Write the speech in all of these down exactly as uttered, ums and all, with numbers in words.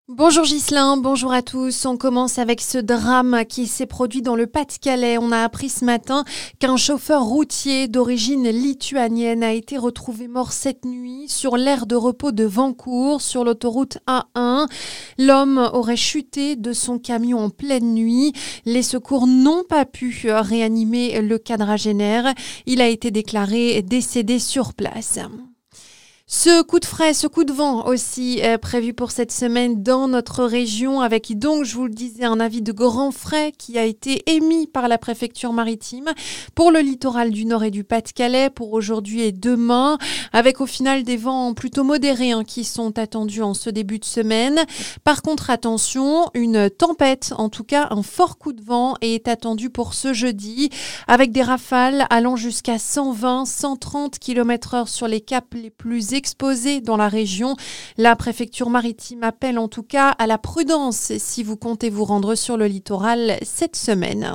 Bonjour Ghislain, bonjour à tous. On commence avec ce drame qui s'est produit dans le Pas-de-Calais. On a appris ce matin qu'un chauffeur routier d'origine lituanienne a été retrouvé mort cette nuit sur l'aire de repos de Vancourt, sur l'autoroute A un. L'homme aurait chuté de son camion en pleine nuit. Les secours n'ont pas pu réanimer le quadragénaire. Il a été déclaré décédé sur place. Ce coup de frais, ce coup de vent aussi euh, prévu pour cette semaine dans notre région avec donc, je vous le disais, un avis de grand frais qui a été émis par la préfecture maritime pour le littoral du Nord et du Pas-de-Calais pour aujourd'hui et demain, avec au final des vents plutôt modérés hein, qui sont attendus en ce début de semaine. Par contre, attention, une tempête, en tout cas un fort coup de vent est attendu pour ce jeudi avec des rafales allant jusqu'à cent vingt à cent trente kilomètres heure sur les caps les plus exposés dans la région. La préfecture maritime appelle en tout cas à la prudence si vous comptez vous rendre sur le littoral cette semaine.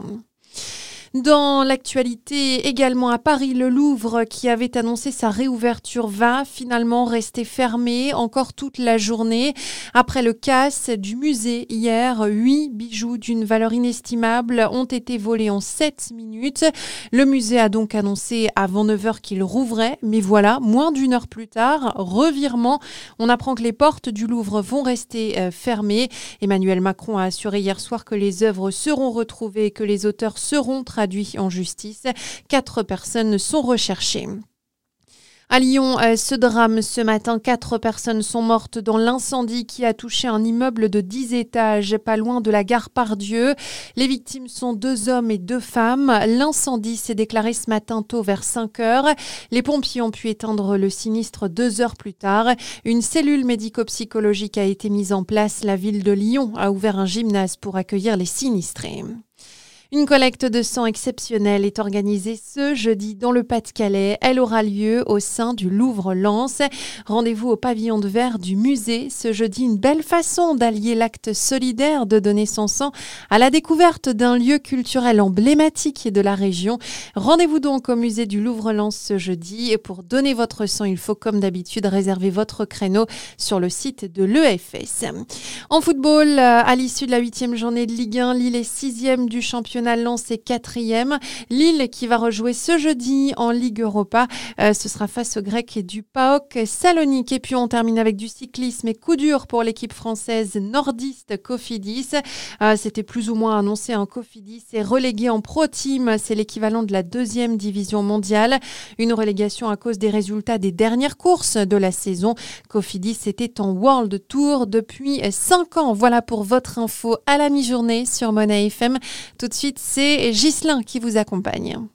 Dans l'actualité, également à Paris, le Louvre, qui avait annoncé sa réouverture, va finalement rester fermé encore toute la journée. Après le casse du musée hier, huit bijoux d'une valeur inestimable ont été volés en sept minutes. Le musée a donc annoncé avant neuf heures qu'il rouvrait, mais voilà, moins d'une heure plus tard, revirement, on apprend que les portes du Louvre vont rester euh, fermées. Emmanuel Macron a assuré hier soir que les œuvres seront retrouvées et que les auteurs seront traduits en justice. Quatre personnes sont recherchées. À Lyon, ce drame ce matin, quatre personnes sont mortes dans l'incendie qui a touché un immeuble de dix étages, pas loin de la gare Pardieu. Les victimes sont deux hommes et deux femmes. L'incendie s'est déclaré ce matin tôt vers cinq heures. Les pompiers ont pu éteindre le sinistre deux heures plus tard. Une cellule médico-psychologique a été mise en place. La ville de Lyon a ouvert un gymnase pour accueillir les sinistrés. Une collecte de sang exceptionnelle est organisée ce jeudi dans le Pas-de-Calais. Elle aura lieu au sein du Louvre-Lens. Rendez-vous au pavillon de verre du musée. Ce jeudi, une belle façon d'allier l'acte solidaire de donner son sang à la découverte d'un lieu culturel emblématique de la région. Rendez-vous donc au musée du Louvre-Lens ce jeudi. Et pour donner votre sang, il faut comme d'habitude réserver votre créneau sur le site de l'E F S. En football, à l'issue de la huitième journée de Ligue un, Lille est sixième du championnat. Lens est quatrième. Lille qui va rejouer ce jeudi en Ligue Europa. Euh, ce sera face aux Grecs du PAOK Salonique. Et puis on termine avec du cyclisme et coup dur pour l'équipe française nordiste Cofidis. Euh, c'était plus ou moins annoncé. Un Cofidis est relégué en Pro Team. C'est l'équivalent de la deuxième division mondiale. Une relégation à cause des résultats des dernières courses de la saison. Cofidis était en World Tour depuis cinq ans. Voilà pour votre info à la mi-journée sur Mona F M. Tout de suite, c'est Ghislain qui vous accompagne.